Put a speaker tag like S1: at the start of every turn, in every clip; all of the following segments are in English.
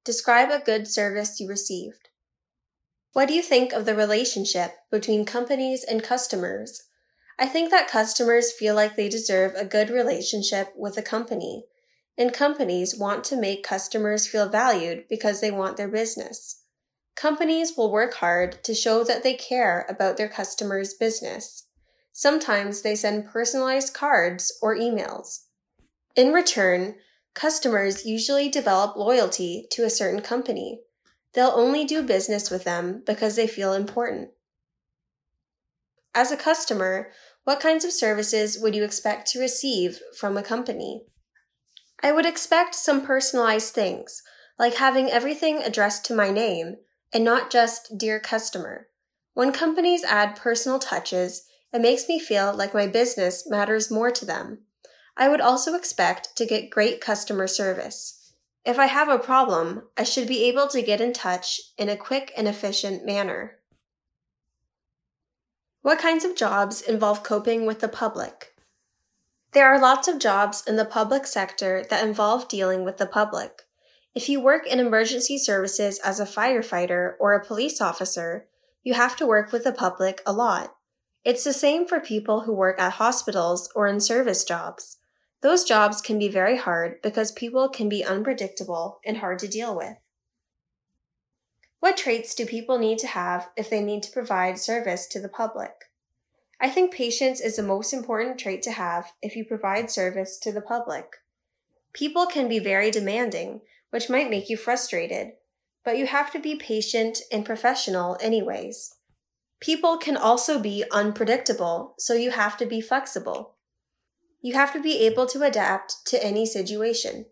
S1: Describe a good service you received. What do you think of the relationship between companies and customers? I think that customers feel like they deserve a good relationship with a company, and companies want to make customers feel valued because they want their business. Companies will work hard to show that they care about their customers' business. Sometimes they send personalized cards or emails. In return, customers usually develop loyalty to a certain company. They'll only do business with them because they feel important. As a customer, what kinds of services would you expect to receive from a company? I would expect some personalized things, like having everything addressed to my name, and not just "Dear Customer." When companies add personal touches, it makes me feel like my business matters more to them. I would also expect to get great customer service. If I have a problem, I should be able to get in touch in a quick and efficient manner. What kinds of jobs involve coping with the public? There are lots of jobs in the public sector that involve dealing with the public. If you work in emergency services as a firefighter or a police officer, you have to work with the public a lot. It's the same for people who work at hospitals or in service jobs. Those jobs can be very hard because people can be unpredictable and hard to deal with. What traits do people need to have if they need to provide service to the public? I think patience is the most important trait to have if you provide service to the public. People can be very demanding, which might make you frustrated, but you have to be patient and professional anyways. People can also be unpredictable, so you have to be flexible. You have to be able to adapt to any situation.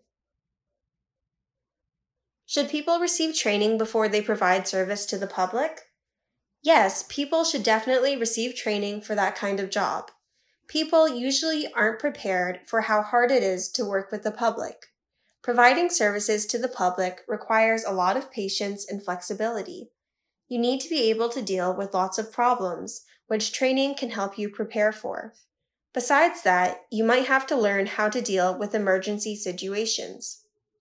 S1: Should people receive training before they provide service to the public? Yes, people should definitely receive training for that kind of job. People usually aren't prepared for how hard it is to work with the public. Providing services to the public requires a lot of patience and flexibility. You need to be able to deal with lots of problems, which training can help you prepare for. Besides that, you might have to learn how to deal with emergency situations.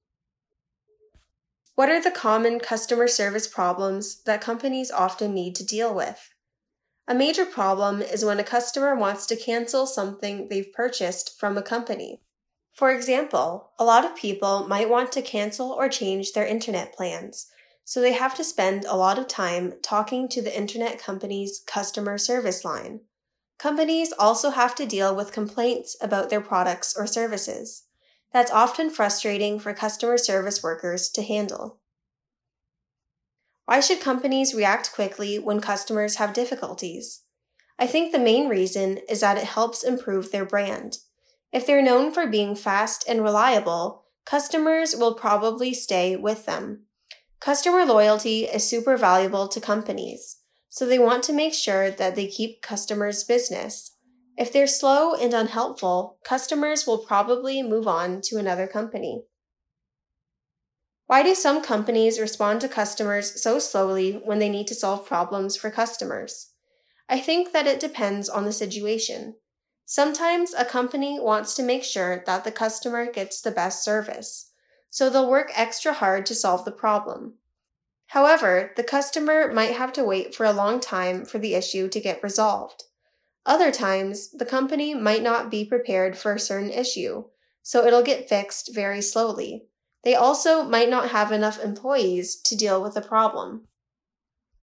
S1: What are the common customer service problems that companies often need to deal with? A major problem is when a customer wants to cancel something they've purchased from a company. For example, a lot of people might want to cancel or change their internet plans, so they have to spend a lot of time talking to the internet company's customer service line. Companies also have to deal with complaints about their products or services. That's often frustrating for customer service workers to handle. Why should companies react quickly when customers have difficulties? I think the main reason is that it helps improve their brand. If they're known for being fast and reliable, customers will probably stay with them. Customer loyalty is super valuable to companies, so they want to make sure that they keep customers' business. If they're slow and unhelpful, customers will probably move on to another company. Why do some companies respond to customers so slowly when they need to solve problems for customers? I think that it depends on the situation. Sometimes a company wants to make sure that the customer gets the best service, so they'll work extra hard to solve the problem. However, the customer might have to wait for a long time for the issue to get resolved. Other times, the company might not be prepared for a certain issue, so it'll get fixed very slowly. They also might not have enough employees to deal with the problem.